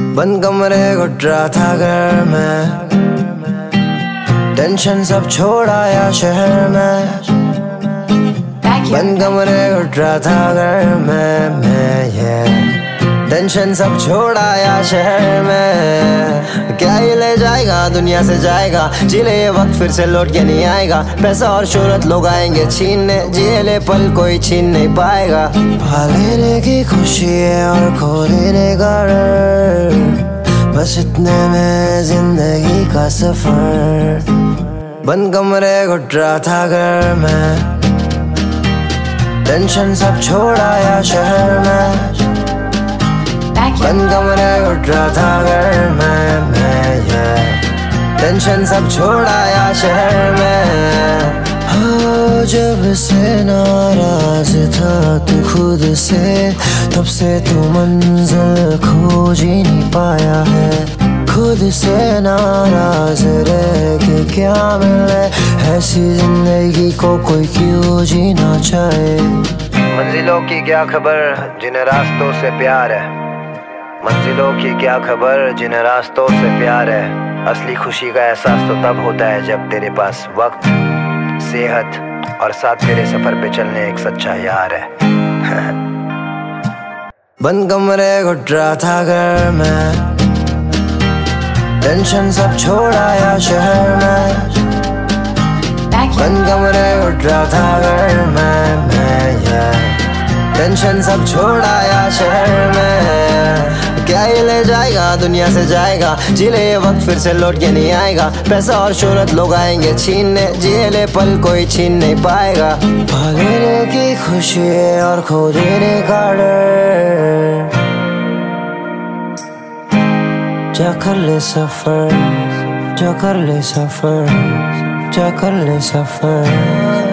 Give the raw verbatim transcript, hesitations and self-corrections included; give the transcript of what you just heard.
बंद कमरे घुट रहा था घर में, टेंशन सब छोड़ आया शहर में। बंद कमरे घुट रहा था घर में मैं, ये टेंशन सब छोड़ आया शहर में। क्या ही ले जाएगा दुनिया से जाएगा, जी ले ये वक्त फिर से लौट के नहीं आएगा। पैसा और शोहरत लोग आएंगे छीनने, जिए ले पल कोई छीन नहीं पाएगा। पा लेने की खुशी है और खो लेने का डर, बस इतने में जिंदगी का सफर। बंद कमरे घुट रहा था घर में, टेंशन सब छोड़ आया शहर में। बंद कमरे घुट रहा था घर में मैं, ये टेंशन सब छोड़ आया शहर में। हो जब से नाराज था तू खुद से, तब से तू मंजिल खोज ही नहीं पाया है। खुद से नाराज रह के क्या मिले, ऐसी जिंदगी को कोई क्यों जीना चाहे। मंजिलों की क्या खबर जिन्हें रास्तों से प्यार है, मंजिलों की क्या खबर जिन्हें रास्तों से प्यार है। असली खुशी का एहसास तो तब होता है जब तेरे पास वक्त, सेहत और साथ तेरे सफर पे चलने एक सच्चा यार है। बंद कमरे घुट रहा था घर में, टेंशन सब छोड़ आया शहर में। बंद कमरे घुट रहा था घर में मैं, ये टेंशन सब छोड़ आया शहर में। क्या ही ले जाएगा दुनिया से जाएगा, जी ले ये वक्त फिर से लौट के नहीं आएगा। पैसा और शोहरत लोग आएंगे छीनने, जिए ले पल कोई छीन नहीं पाएगा। पा लेने की खुशी है और खो देने का डर, जा कर ले सफर, जा कर ले सफर, जा कर ले सफर।